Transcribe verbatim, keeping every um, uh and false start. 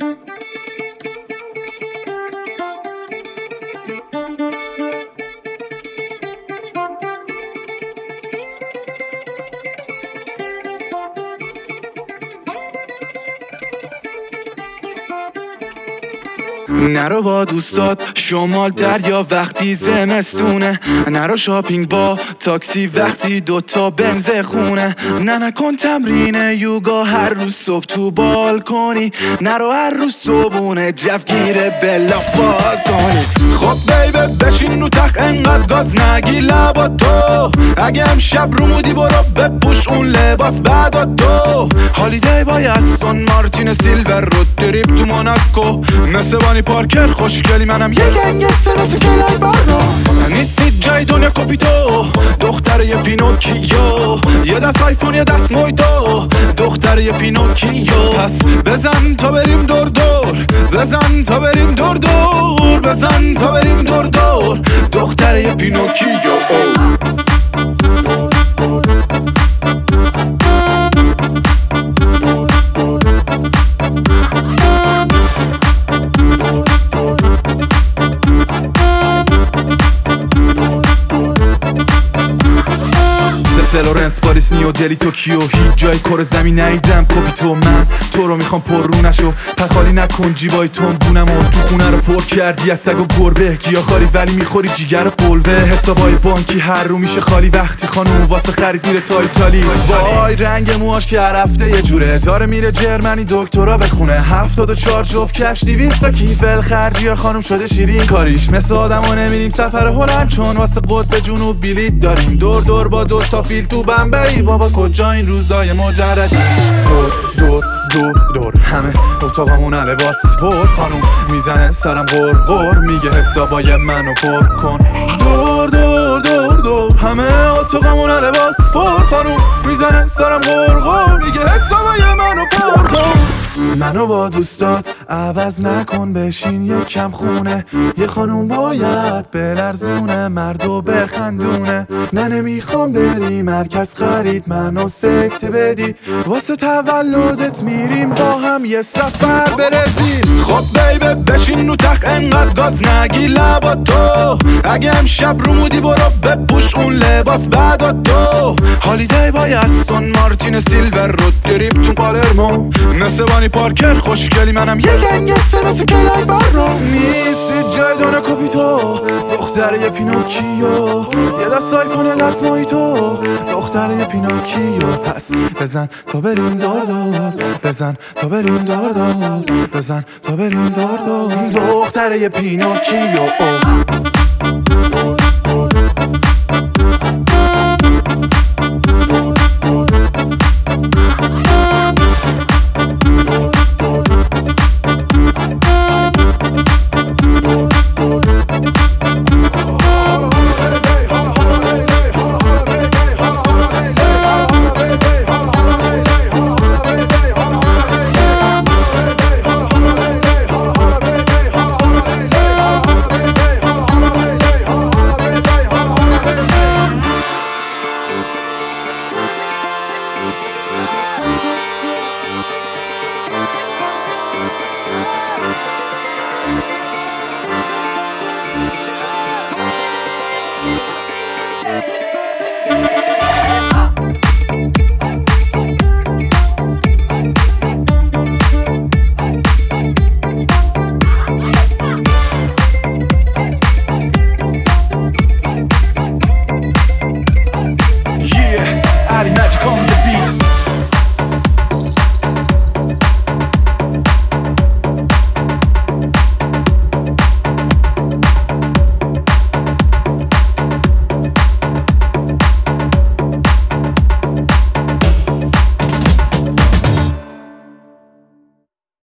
نرو با دوستات شمال دریا وقتی زمستونه، نرو شاپینگ با تاکسی وقتی دوتا بنز خونه، نه نکن تمرین یوگا هر روز صبح تو بالکنی، نرو هر روز صبحونه جوگیر بلا فال کنی. خب بیبه بشین رو تخت انقدر گاز نگی لبا تو، اگه امشب رو مودی برو بپوش اون لباس بعدا تو. هالیدی با یستون مارتین سیلور رو دریب تو موناکو، مثل بانی پارکر خوشگلی منم یه گنگستر مثل کلای بارو. نیستی جای دنیا کپیتو، دختر یه پینوکیو، یه دست آیفون یه دست مویتو، دختر یه پینوکیو. پس بزن تا بریم دور دور، بزن تا بریم دور دور، بزن تا بریم دور دور، دختر یه پینوکیو. فلورنس، پاریس، نیو دلی، توکیو، هیچ جای کره زمین ندیدم کپیتو. من تو رو میخوام پر رو نشو، پخالی نکن جیبای تون بونم و تو خونه رو پر کردی از سگ و گربه. گیاهخواری ولی میخوری جیگر قلوه، حسابای بانکی هر رو میشه خالی وقتی خانوم واسه خرید میره تا ایتالی. وای رنگ موهاش که هر هفته یه جوره، داره میره جرمنی دکترا بخونه. هفتاد و چهار جفت کفش دیویست تا کیفل خرجی خانوم شده شیرین کاریش. مثل آدمو نمیریم سفر هلند چون واسه قطب جنوب بلیط داریم. دور دور با دو تا فیل تو بمبئی، بابا کجا این روزای مجردی. دور دور دور دور همه اتاقمون لباس پر، خانوم میزنه سرم غر غر میگه حسابای منو پر کن. دور دور دور دور همه اتاقمون لباس پر، خانوم میزنه سرم غر غر میگه حسابای منو پر کن. منو با دوستات عوض نکن بشین یکم خونه، یه خانوم باید بلرزونه مردو بخندونه. نه نمیخوام بری مرکز خرید منو سکته بدی، واسه تولدت میریم با هم یه سفر برزیل. خب بیبه بشین رو تخت انقدر گاز نگی لبا تو، اگه امشب رو مودی برو بپوش اون لباس بعدا تو. هالیدی با یستون مارتین سیلور رو دریب تو پالرمو، مثل بانی پارکر خوشگلی منم یه گنگستر مثل کلای بارو. نیستی جای دونه کپیتو، دختر یه پینوکیو، یه دست آیفون یه دست مویتو، دختر یه پینوکیو. پس بزن تا بریم دور دور، بزن تا بریم دور دور، بزن تا بریم دور دور، دختر یه پینوکیو.